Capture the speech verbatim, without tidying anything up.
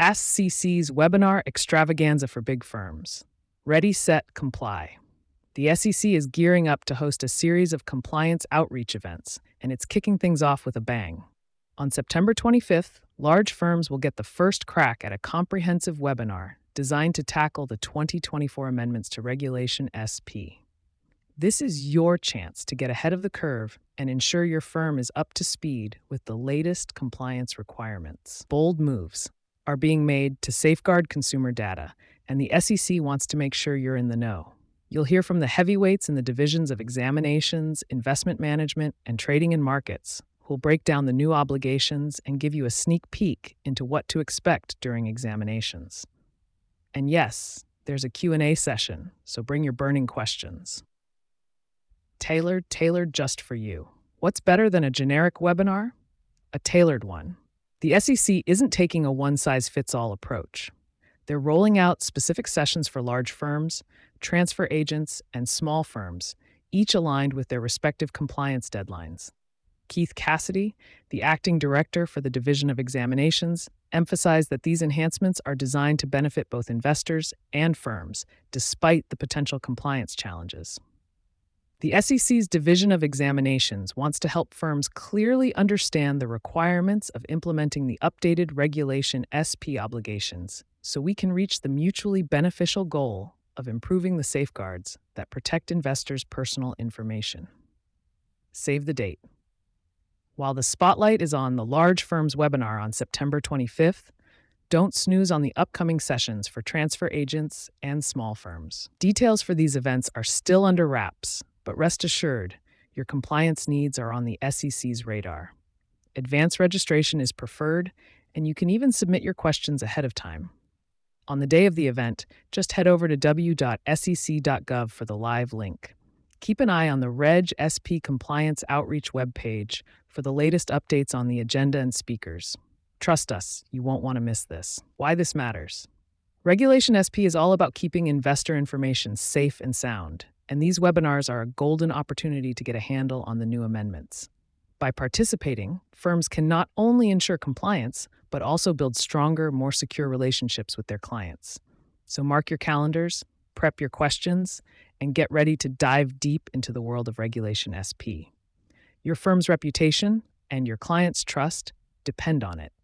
S C C's webinar extravaganza for big firms. Ready, set, comply. The S E C is gearing up to host a series of compliance outreach events, and it's kicking things off with a bang. On September twenty-fifth, large firms will get the first crack at a comprehensive webinar designed to tackle the twenty twenty-four amendments to Regulation S P. This is your chance to get ahead of the curve and ensure your firm is up to speed with the latest compliance requirements. Bold moves are being made to safeguard consumer data, and the S E C wants to make sure you're in the know. You'll hear from the heavyweights in the divisions of examinations, investment management, and trading and markets, who'll break down the new obligations and give you a sneak peek into what to expect during examinations. And yes, there's a Q and A session, so bring your burning questions. Tailored, tailored just for you. What's better than a generic webinar? A tailored one. The S E C isn't taking a one-size-fits-all approach. They're rolling out specific sessions for large firms, transfer agents, and small firms, each aligned with their respective compliance deadlines. Keith Cassidy, the acting director for the Division of Examinations, emphasized that these enhancements are designed to benefit both investors and firms, despite the potential compliance challenges. The S E C's Division of Examinations wants to help firms clearly understand the requirements of implementing the updated Regulation S P obligations, so we can reach the mutually beneficial goal of improving the safeguards that protect investors' personal information. Save the date. While the spotlight is on the large firms webinar on September twenty-fifth, don't snooze on the upcoming sessions for transfer agents and small firms. Details for these events are still under wraps, but rest assured, your compliance needs are on the S E C's radar. Advanced registration is preferred, and you can even submit your questions ahead of time. On the day of the event, just head over to w dot s e c dot gov for the live link. Keep an eye on the Reg S P Compliance Outreach webpage for the latest updates on the agenda and speakers. Trust us, you won't want to miss this. Why this matters. Regulation S P is all about keeping investor information safe and sound, and these webinars are a golden opportunity to get a handle on the new amendments. By participating, firms can not only ensure compliance, but also build stronger, more secure relationships with their clients. So mark your calendars, prep your questions, and get ready to dive deep into the world of Regulation S P. Your firm's reputation and your clients' trust depend on it.